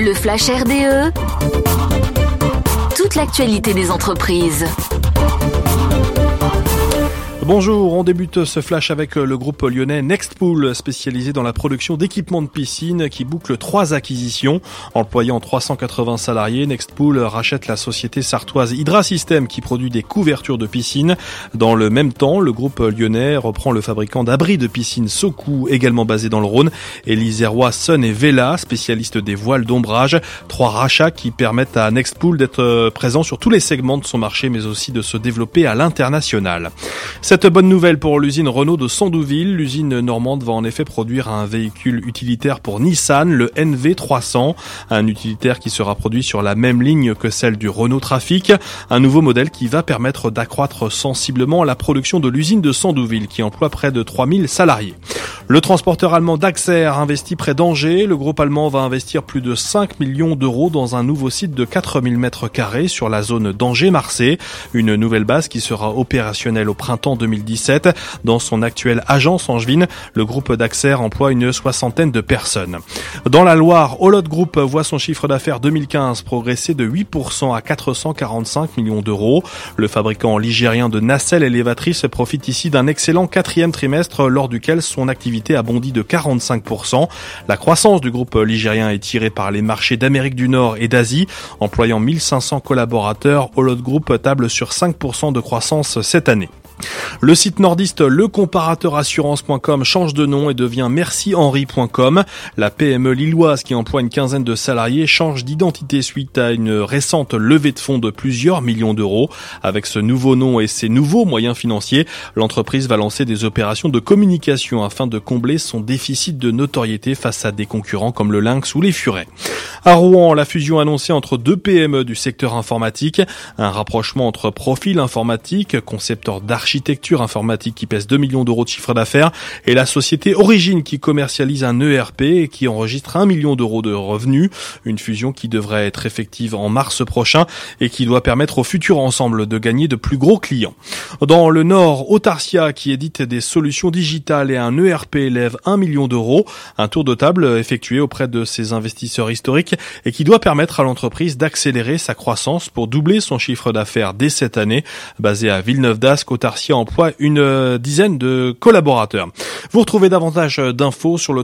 Le Flash RDE, toute l'actualité des entreprises. Bonjour, on débute ce flash avec le groupe lyonnais Nextpool, spécialisé dans la production d'équipements de piscine, qui boucle 3 acquisitions. Employant 380 salariés, Nextpool rachète la société sartoise Hydrasystem qui produit des couvertures de piscine. Dans le même temps, le groupe lyonnais reprend le fabricant d'abris de piscine Socou, également basé dans le Rhône, et l'Isérois Sun et Vela, spécialistes des voiles d'ombrage. 3 rachats qui permettent à Nextpool d'être présent sur tous les segments de son marché, mais aussi de se développer à l'international. Cette bonne nouvelle pour l'usine Renault de Sandouville. L'usine normande va en effet produire un véhicule utilitaire pour Nissan, le NV300, un utilitaire qui sera produit sur la même ligne que celle du Renault Trafic, un nouveau modèle qui va permettre d'accroître sensiblement la production de l'usine de Sandouville qui emploie près de 3000 salariés. Le transporteur allemand Dachser investit près d'Angers. Le groupe allemand va investir plus de 5 millions d'euros dans un nouveau site de 4000 m² sur la zone d'Angers-Marseille. Une nouvelle base qui sera opérationnelle au printemps 2017. Dans son actuelle agence Angevine, le groupe Dachser emploie une 60aine de personnes. Dans la Loire, Olot Group voit son chiffre d'affaires 2015 progresser de 8% à 445 millions d'euros. Le fabricant ligérien de nacelles élévatrices profite ici d'un excellent 4e trimestre lors duquel son activité a bondi de 45%. La croissance du groupe ligérien est tirée par les marchés d'Amérique du Nord et d'Asie. Employant 1500 collaborateurs, Olot Group table sur 5% de croissance cette année. Le site nordiste lecomparateurassurance.com change de nom et devient mercihenry.com. La PME lilloise qui emploie une quinzaine de salariés change d'identité suite à une récente levée de fonds de plusieurs millions d'euros. Avec ce nouveau nom et ces nouveaux moyens financiers, l'entreprise va lancer des opérations de communication afin de combler son déficit de notoriété face à des concurrents comme le Lynx ou les Furets. À Rouen, la fusion annoncée entre 2 PME du secteur informatique, un rapprochement entre Profil Informatique, concepteur d'architecture informatique qui pèse 2 millions d'euros de chiffre d'affaires, et la société Origine qui commercialise un ERP et qui enregistre 1 million d'euros de revenus. Une fusion qui devrait être effective en mars prochain et qui doit permettre au futur ensemble de gagner de plus gros clients. Dans le Nord, Autarcia qui édite des solutions digitales et un ERP lève 1 million d'euros. Un tour de table effectué auprès de ses investisseurs historiques et qui doit permettre à l'entreprise d'accélérer sa croissance pour doubler son chiffre d'affaires dès cette année. Basé à Villeneuve-d'Ascq, Autarcia emploie une dizaine de collaborateurs. Vous retrouvez davantage d'infos sur le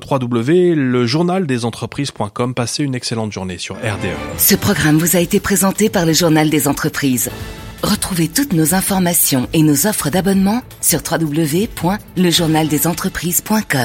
www.lejournaldesentreprises.com. Passez une excellente journée sur RDE. Ce programme vous a été présenté par le Journal des entreprises. Retrouvez toutes nos informations et nos offres d'abonnement sur www.lejournaldesentreprises.com.